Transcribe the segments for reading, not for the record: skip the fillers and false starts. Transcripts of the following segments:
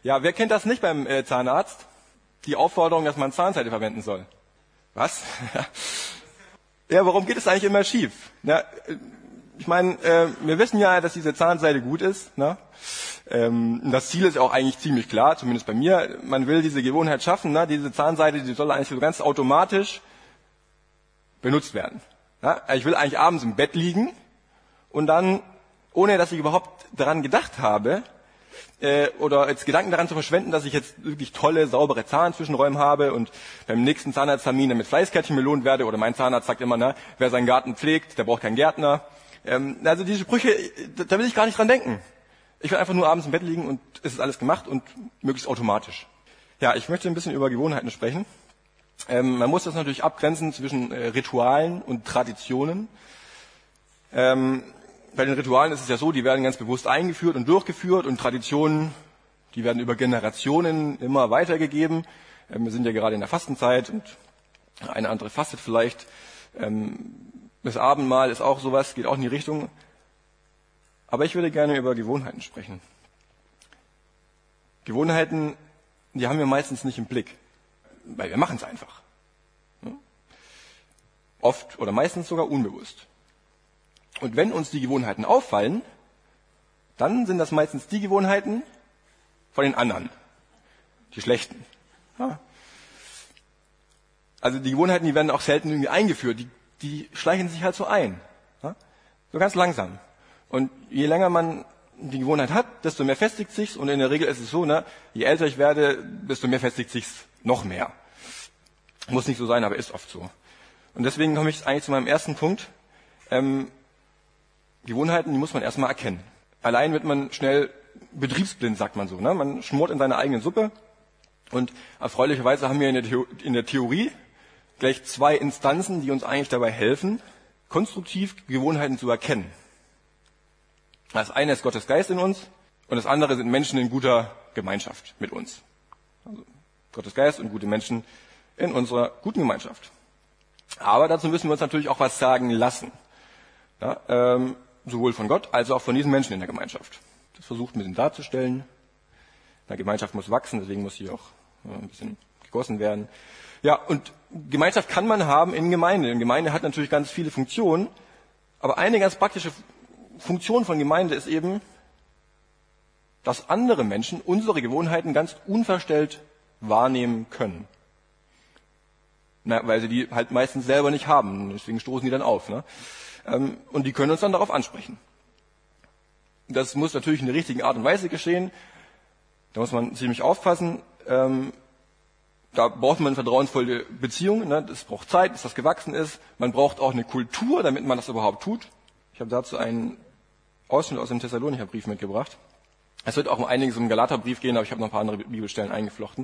Ja, wer kennt das nicht beim Zahnarzt? Die Aufforderung, dass man Zahnseide verwenden soll. Was? Ja, warum geht es eigentlich immer schief? Na, ich meine, wir wissen ja, dass diese Zahnseide gut ist. Ne? Das Ziel ist auch eigentlich ziemlich klar, zumindest bei mir. Man will diese Gewohnheit schaffen. Ne? Diese Zahnseide, die soll eigentlich so ganz automatisch benutzt werden. Ja? Ich will eigentlich abends im Bett liegen und dann, ohne dass ich überhaupt daran gedacht habe, oder jetzt Gedanken daran zu verschwenden, dass ich jetzt wirklich tolle, saubere Zahnzwischenräume habe und beim nächsten Zahnarzttermin dann mit Fleißkärtchen belohnt werde, oder mein Zahnarzt sagt immer, ne, wer seinen Garten pflegt, der braucht keinen Gärtner. Also diese Sprüche, da will ich gar nicht dran denken. Ich will einfach nur abends im Bett liegen und es ist alles gemacht und möglichst automatisch. Ja, ich möchte ein bisschen über Gewohnheiten sprechen. Man muss das natürlich abgrenzen zwischen Ritualen und Traditionen. Bei den Ritualen ist es ja so, die werden ganz bewusst eingeführt und durchgeführt und Traditionen, die werden über Generationen immer weitergegeben. Wir sind ja gerade in der Fastenzeit und eine andere fastet vielleicht. Das Abendmahl ist auch sowas, geht auch in die Richtung. Aber ich würde gerne über Gewohnheiten sprechen. Gewohnheiten, die haben wir meistens nicht im Blick, weil wir machen es einfach. Oft oder meistens sogar unbewusst. Und wenn uns die Gewohnheiten auffallen, dann sind das meistens die Gewohnheiten von den anderen, die schlechten. Ja. Also die Gewohnheiten, die werden auch selten irgendwie eingeführt, die schleichen sich halt so ein. Ja. So ganz langsam. Und je länger man die Gewohnheit hat, desto mehr festigt sich's. Und in der Regel ist es so, ne, je älter ich werde, desto mehr festigt sich's noch mehr. Muss nicht so sein, aber ist oft so. Und deswegen komme ich eigentlich zu meinem ersten Punkt. Gewohnheiten, die muss man erstmal erkennen. Allein wird man schnell betriebsblind, sagt man so. Ne? Man schmort in seiner eigenen Suppe. Und erfreulicherweise haben wir in der Theorie gleich zwei Instanzen, die uns eigentlich dabei helfen, konstruktiv Gewohnheiten zu erkennen. Das eine ist Gottes Geist in uns und das andere sind Menschen in guter Gemeinschaft mit uns. Also Gottes Geist und gute Menschen in unserer guten Gemeinschaft. Aber dazu müssen wir uns natürlich auch was sagen lassen. Ja, sowohl von Gott als auch von diesen Menschen in der Gemeinschaft. Das versucht ein bisschen darzustellen. Die Gemeinschaft muss wachsen, deswegen muss sie auch ein bisschen gegossen werden. Ja, und Gemeinschaft kann man haben in Gemeinde. Eine Gemeinde hat natürlich ganz viele Funktionen, aber eine ganz praktische Funktion von Gemeinde ist eben, dass andere Menschen unsere Gewohnheiten ganz unverstellt wahrnehmen können. Weil sie die halt meistens selber nicht haben, deswegen stoßen die dann auf. Ne? Und die können uns dann darauf ansprechen. Das muss natürlich in der richtigen Art und Weise geschehen. Da muss man ziemlich aufpassen. Da braucht man eine vertrauensvolle Beziehung. Ne? Das braucht Zeit, bis das gewachsen ist. Man braucht auch eine Kultur, damit man das überhaupt tut. Ich habe dazu einen Ausschnitt aus dem Thessalonicher Brief mitgebracht. Es wird auch um einiges im Galaterbrief gehen, aber ich habe noch ein paar andere Bibelstellen eingeflochten.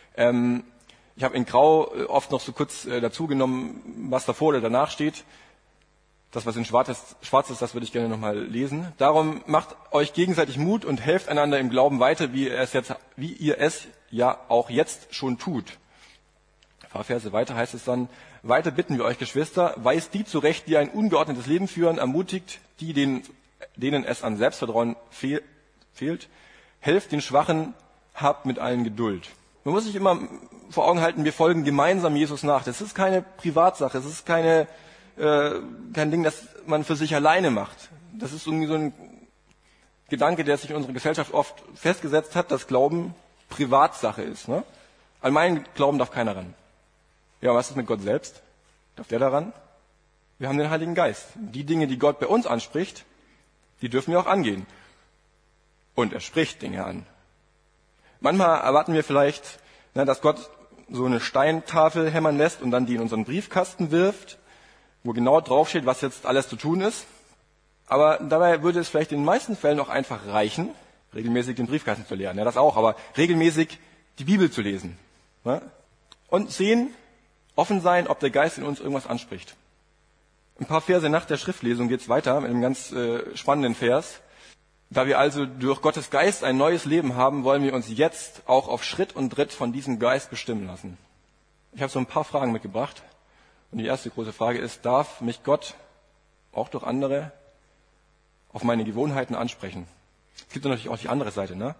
Ich habe in Grau oft noch so kurz dazu genommen, was davor oder danach steht. Das, was in Schwarz ist, das würde ich gerne nochmal lesen. Darum macht euch gegenseitig Mut und helft einander im Glauben weiter, wie ihr es ja auch jetzt schon tut. Ein paar Verse weiter heißt es dann, weiter bitten wir euch, Geschwister, weist die zurecht, die ein ungeordnetes Leben führen, ermutigt die, denen es an Selbstvertrauen fehlt, helft den Schwachen, habt mit allen Geduld. Man muss sich immer vor Augen halten, wir folgen gemeinsam Jesus nach. Das ist keine Privatsache, es ist kein Ding, das man für sich alleine macht. Das ist irgendwie so ein Gedanke, der sich in unserer Gesellschaft oft festgesetzt hat, dass Glauben Privatsache ist. Ne? An meinen Glauben darf keiner ran. Ja, was ist mit Gott selbst? Darf der daran? Wir haben den Heiligen Geist. Die Dinge, die Gott bei uns anspricht, die dürfen wir auch angehen. Und er spricht Dinge an. Manchmal erwarten wir vielleicht, dass Gott so eine Steintafel hämmern lässt und dann die in unseren Briefkasten wirft, wo genau draufsteht, was jetzt alles zu tun ist. Aber dabei würde es vielleicht in den meisten Fällen auch einfach reichen, regelmäßig den Briefkasten zu leeren. Ja, das auch, aber regelmäßig die Bibel zu lesen. Ja? Und sehen, offen sein, ob der Geist in uns irgendwas anspricht. Ein paar Verse nach der Schriftlesung geht's weiter mit einem ganz spannenden Vers. Da wir also durch Gottes Geist ein neues Leben haben, wollen wir uns jetzt auch auf Schritt und Tritt von diesem Geist bestimmen lassen. Ich habe so ein paar Fragen mitgebracht. Und die erste große Frage ist, darf mich Gott auch durch andere auf meine Gewohnheiten ansprechen? Es gibt natürlich auch die andere Seite. Ne?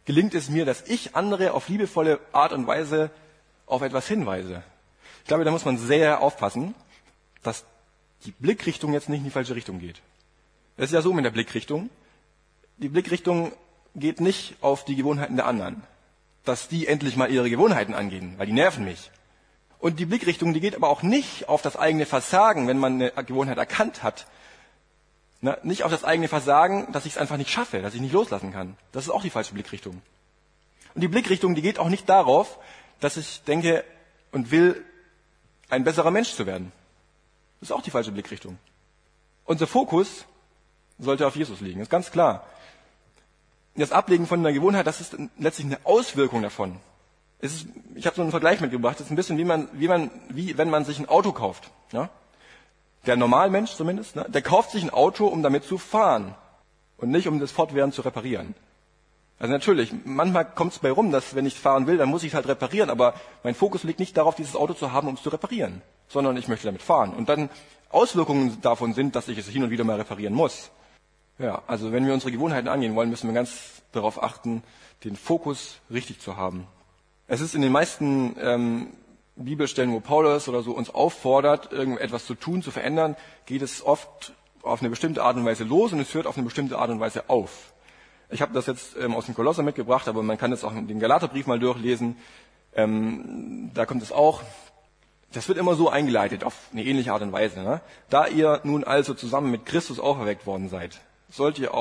gelingt es mir, dass ich andere auf liebevolle Art und Weise auf etwas hinweise. Ich glaube, da muss man sehr aufpassen, dass die Blickrichtung jetzt nicht in die falsche Richtung geht. Es ist ja so mit der Blickrichtung. Die Blickrichtung geht nicht auf die Gewohnheiten der anderen, dass die endlich mal ihre Gewohnheiten angehen, weil die nerven mich. Und die Blickrichtung, die geht aber auch nicht auf das eigene Versagen, wenn man eine Gewohnheit erkannt hat. Nicht auf das eigene Versagen, dass ich es einfach nicht schaffe, dass ich nicht loslassen kann. Das ist auch die falsche Blickrichtung. Und die Blickrichtung, die geht auch nicht darauf, dass ich denke und will, ein besserer Mensch zu werden. Das ist auch die falsche Blickrichtung. Unser Fokus sollte auf Jesus liegen, ist ganz klar. Das Ablegen von einer Gewohnheit, das ist letztlich eine Auswirkung davon. Ich habe so einen Vergleich mitgebracht. Das ist ein bisschen wie wenn man sich ein Auto kauft. Ja? Der Normalmensch zumindest, ne? Der kauft sich ein Auto, um damit zu fahren und nicht, um das fortwährend zu reparieren. Also natürlich, manchmal kommt es bei rum, dass wenn ich fahren will, dann muss ich es halt reparieren, aber mein Fokus liegt nicht darauf, dieses Auto zu haben, um es zu reparieren, sondern ich möchte damit fahren. Und dann Auswirkungen davon sind, dass ich es hin und wieder mal reparieren muss. Ja, also wenn wir unsere Gewohnheiten angehen wollen, müssen wir ganz darauf achten, den Fokus richtig zu haben. Es ist in den meisten Bibelstellen, wo Paulus oder so uns auffordert, irgendetwas zu tun, zu verändern, geht es oft auf eine bestimmte Art und Weise los und es hört auf eine bestimmte Art und Weise auf. Ich habe das jetzt aus dem Kolosser mitgebracht, aber man kann es auch in den Galaterbrief mal durchlesen. Da kommt es auch. Das wird immer so eingeleitet, auf eine ähnliche Art und Weise. Ne? Da ihr nun also zusammen mit Christus auferweckt worden seid, sollt ihr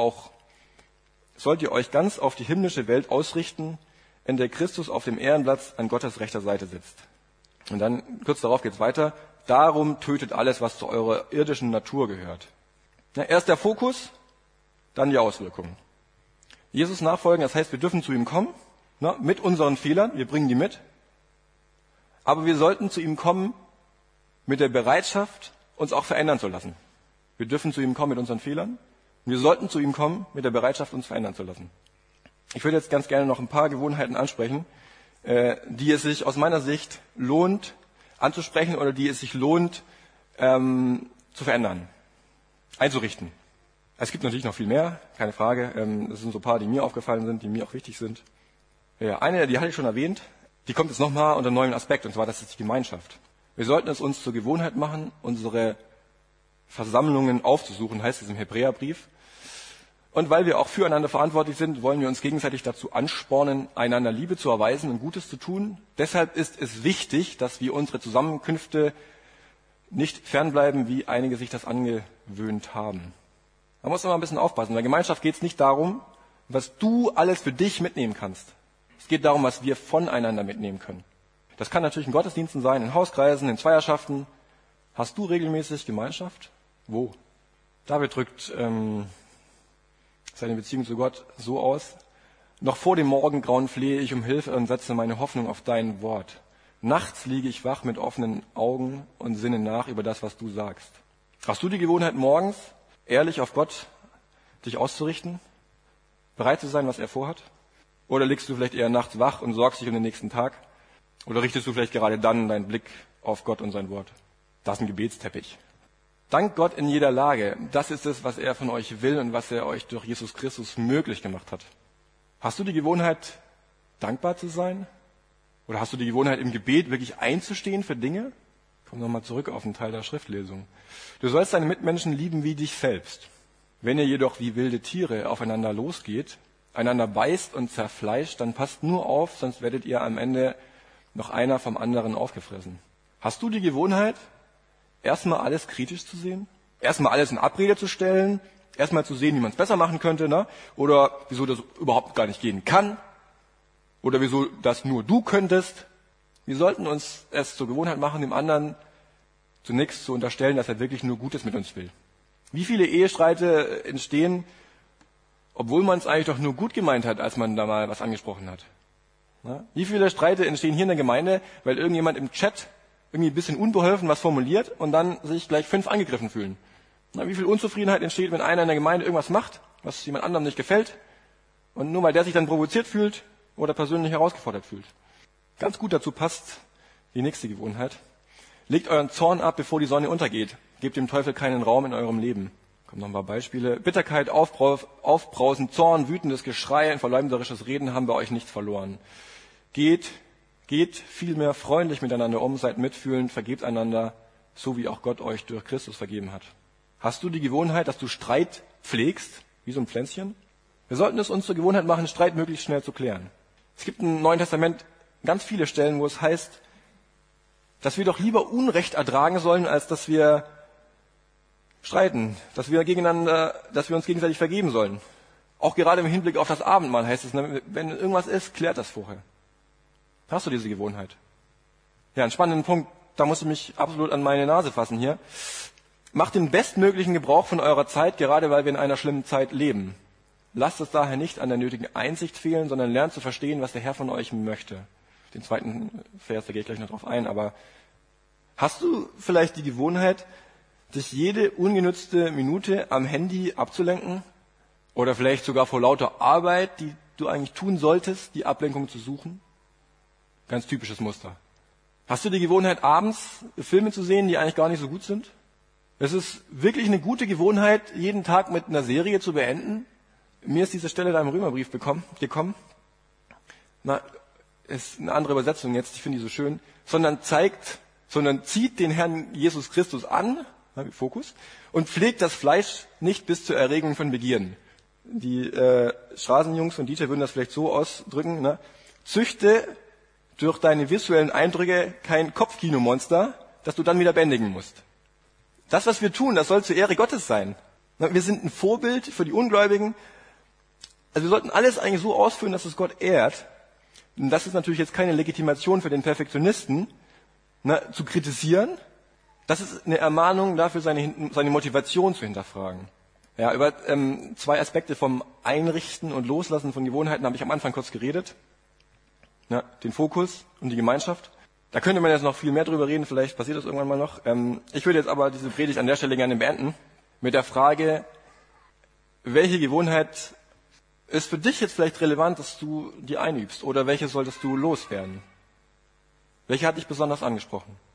euch ganz auf die himmlische Welt ausrichten, in der Christus auf dem Ehrenplatz an Gottes rechter Seite sitzt. Und dann, kurz darauf geht's weiter. Darum tötet alles, was zu eurer irdischen Natur gehört. Ja, erst der Fokus, dann die Auswirkungen. Jesus nachfolgen, das heißt, wir dürfen zu ihm kommen, mit unseren Fehlern, wir bringen die mit. Aber wir sollten zu ihm kommen mit der Bereitschaft, uns auch verändern zu lassen. Wir dürfen zu ihm kommen mit unseren Fehlern. Wir sollten zu ihm kommen mit der Bereitschaft, uns verändern zu lassen. Ich würde jetzt ganz gerne noch ein paar Gewohnheiten ansprechen, die es sich aus meiner Sicht lohnt anzusprechen oder die es sich lohnt zu verändern, einzurichten. Es gibt natürlich noch viel mehr, keine Frage. Das sind so ein paar, die mir aufgefallen sind, die mir auch wichtig sind. Ja, eine, die hatte ich schon erwähnt, die kommt jetzt nochmal unter einem neuen Aspekt, und zwar das ist die Gemeinschaft. Wir sollten es uns zur Gewohnheit machen, unsere Versammlungen aufzusuchen, heißt es im Hebräerbrief. Und weil wir auch füreinander verantwortlich sind, wollen wir uns gegenseitig dazu anspornen, einander Liebe zu erweisen und Gutes zu tun. Deshalb ist es wichtig, dass wir unsere Zusammenkünfte nicht fernbleiben, wie einige sich das angewöhnt haben. Da muss man ein bisschen aufpassen. In der Gemeinschaft geht es nicht darum, was du alles für dich mitnehmen kannst. Es geht darum, was wir voneinander mitnehmen können. Das kann natürlich in Gottesdiensten sein, in Hauskreisen, in Zweierschaften. Hast du regelmäßig Gemeinschaft? Wo? David drückt seine Beziehung zu Gott so aus: Noch vor dem Morgengrauen flehe ich um Hilfe und setze meine Hoffnung auf dein Wort. Nachts liege ich wach mit offenen Augen und sinne nach über das, was du sagst. Hast du die Gewohnheit, morgens ehrlich auf Gott dich auszurichten? Bereit zu sein, was er vorhat? Oder liegst du vielleicht eher nachts wach und sorgst dich um den nächsten Tag? Oder richtest du vielleicht gerade dann deinen Blick auf Gott und sein Wort? Das ist ein Gebetsteppich. Dank Gott in jeder Lage. Das ist es, was er von euch will und was er euch durch Jesus Christus möglich gemacht hat. Hast du die Gewohnheit, dankbar zu sein? Oder hast du die Gewohnheit, im Gebet wirklich einzustehen für Dinge? Komm nochmal zurück auf den Teil der Schriftlesung. Du sollst deine Mitmenschen lieben wie dich selbst. Wenn ihr jedoch wie wilde Tiere aufeinander losgeht, einander beißt und zerfleischt, dann passt nur auf, sonst werdet ihr am Ende noch einer vom anderen aufgefressen. Hast du die Gewohnheit, erstmal alles kritisch zu sehen? Erstmal alles in Abrede zu stellen? Erstmal zu sehen, wie man es besser machen könnte? Ne? Oder wieso das überhaupt gar nicht gehen kann? Oder wieso das nur du könntest? Wir sollten uns es zur Gewohnheit machen, dem anderen zunächst zu unterstellen, dass er wirklich nur Gutes mit uns will. Wie viele Ehestreite entstehen, obwohl man es eigentlich doch nur gut gemeint hat, als man da mal was angesprochen hat? Ja? Wie viele Streite entstehen hier in der Gemeinde, weil irgendjemand im Chat irgendwie ein bisschen unbeholfen was formuliert und dann sich gleich 5 angegriffen fühlen? Na, wie viel Unzufriedenheit entsteht, wenn einer in der Gemeinde irgendwas macht, was jemand anderem nicht gefällt, und nur weil der sich dann provoziert fühlt oder persönlich herausgefordert fühlt? Ganz gut dazu passt die nächste Gewohnheit. Legt euren Zorn ab, bevor die Sonne untergeht. Gebt dem Teufel keinen Raum in eurem Leben. Kommen noch ein paar Beispiele. Bitterkeit, Aufbrausen, Zorn, wütendes Geschrei und verleumderisches Reden haben bei euch nicht verloren. Geht vielmehr freundlich miteinander um, seid mitfühlend, vergebt einander, so wie auch Gott euch durch Christus vergeben hat. Hast du die Gewohnheit, dass du Streit pflegst, wie so ein Pflänzchen? Wir sollten es uns zur Gewohnheit machen, Streit möglichst schnell zu klären. Es gibt im Neuen Testament ganz viele Stellen, wo es heißt, dass wir doch lieber Unrecht ertragen sollen, als dass wir streiten, dass wir uns gegenseitig vergeben sollen. Auch gerade im Hinblick auf das Abendmahl heißt es, wenn irgendwas ist, klärt das vorher. Hast du diese Gewohnheit? Ja, einen spannenden Punkt, da muss ich mich absolut an meine Nase fassen hier. Macht den bestmöglichen Gebrauch von eurer Zeit, gerade weil wir in einer schlimmen Zeit leben. Lasst es daher nicht an der nötigen Einsicht fehlen, sondern lernt zu verstehen, was der Herr von euch möchte. Den zweiten Vers, da gehe ich gleich noch drauf ein, aber hast du vielleicht die Gewohnheit, dich jede ungenutzte Minute am Handy abzulenken? Oder vielleicht sogar vor lauter Arbeit, die du eigentlich tun solltest, die Ablenkung zu suchen? Ganz typisches Muster. Hast du die Gewohnheit, abends Filme zu sehen, die eigentlich gar nicht so gut sind? Es ist wirklich eine gute Gewohnheit, jeden Tag mit einer Serie zu beenden. Mir ist diese Stelle da im Römerbrief gekommen. Ist eine andere Übersetzung jetzt, ich finde die so schön. Sondern zieht den Herrn Jesus Christus an, Fokus, und pflegt das Fleisch nicht bis zur Erregung von Begierden. Die Straßenjungs von Dieter würden das vielleicht so ausdrücken, ne? Züchte durch deine visuellen Eindrücke kein Kopfkinomonster, das du dann wieder bändigen musst. Das, was wir tun, das soll zur Ehre Gottes sein. Wir sind ein Vorbild für die Ungläubigen. Also wir sollten alles eigentlich so ausführen, dass es Gott ehrt. Und das ist natürlich jetzt keine Legitimation für den Perfektionisten, zu kritisieren. Das ist eine Ermahnung dafür, seine Motivation zu hinterfragen. Ja, über 2 Aspekte vom Einrichten und Loslassen von Gewohnheiten habe ich am Anfang kurz geredet. Ja, den Fokus und die Gemeinschaft. Da könnte man jetzt noch viel mehr drüber reden, vielleicht passiert das irgendwann mal noch. Ich würde jetzt aber diese Predigt an der Stelle gerne beenden mit der Frage, welche Gewohnheit ist für dich jetzt vielleicht relevant, dass du die einübst, oder welche solltest du loswerden? Welche hat dich besonders angesprochen?